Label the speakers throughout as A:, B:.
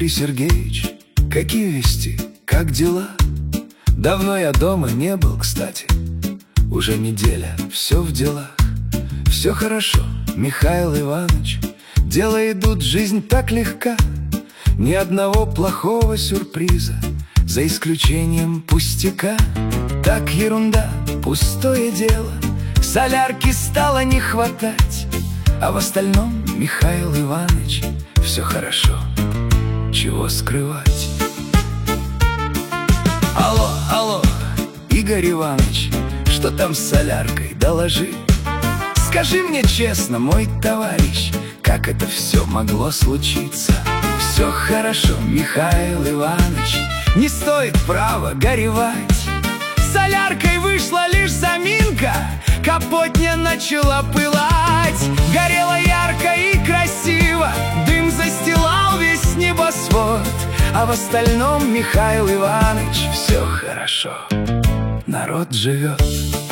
A: Сергеевич, какие вести, как дела? Давно я дома не был, кстати. Уже неделя, все в делах. Все хорошо, Михаил Иванович. Дела идут, жизнь так легка. Ни одного плохого сюрприза, за исключением пустяка. Так ерунда, пустое дело. Солярки стало не хватать, а в остальном, Михаил Иванович, все хорошо, чего скрывать. Алло, алло, Игорь Иванович, что там с соляркой, доложи. Скажи мне честно, мой товарищ, как это все могло случиться? Все хорошо, Михаил Иванович, не стоит право горевать. Соляркой вышла лишь заминка, капотня начала пылать. Горело ярко и красиво, дым застилал весь небосвод. А в остальном, Михаил Иванович, все хорошо, народ живет.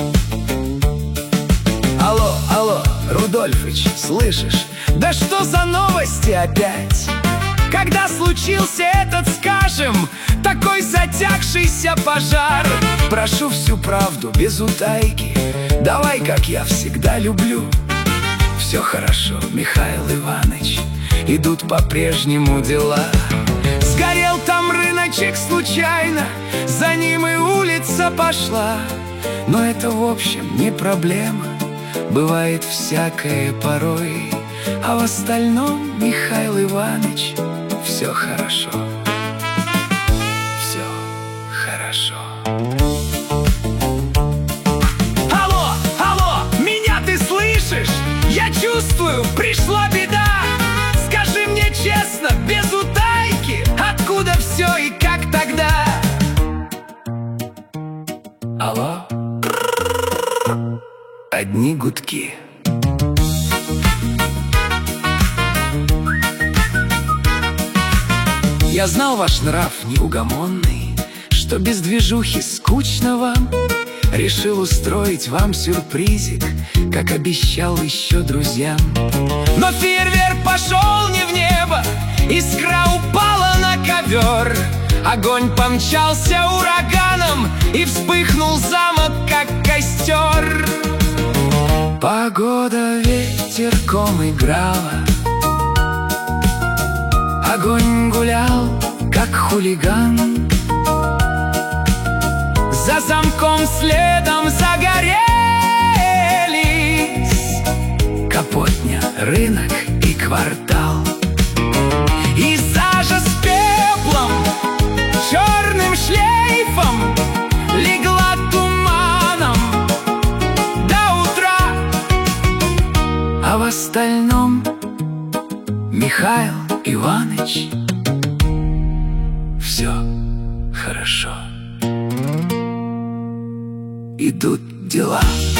A: Алло, алло, Рудольфыч, слышишь? Да что за новости опять? Когда случился этот, скажем, такой затягшийся пожар? Прошу всю правду без утайки, давай, как я всегда люблю. Все хорошо, Михаил Иванович, идут по-прежнему дела. Сгорел там рыночек случайно, за ним и улица пошла. Но это, в общем, не проблема, бывает всякое порой. А в остальном, Михаил Иванович, все хорошо, все хорошо. Алло, алло, меня ты слышишь? Я чувствую, пришла беда. Скажи мне честно, без утайки, откуда все и как тогда? Алло, одни гудки. Я знал ваш нрав неугомонный, что без движухи скучно вам. Решил устроить вам сюрпризик, как обещал еще друзьям. Но фейерверк пошел не в небо, искра упала на ковер. Огонь помчался ураганом и вспыхнул замок, как костер. Погода ветерком играла, огонь гулял, как хулиган. За замком следом загорелись капотня, рынок и квартал. И сажа с пеплом, черным шлейфом легла туманом до утра. А в остальном, Михаил Иванович, все хорошо, идут дела.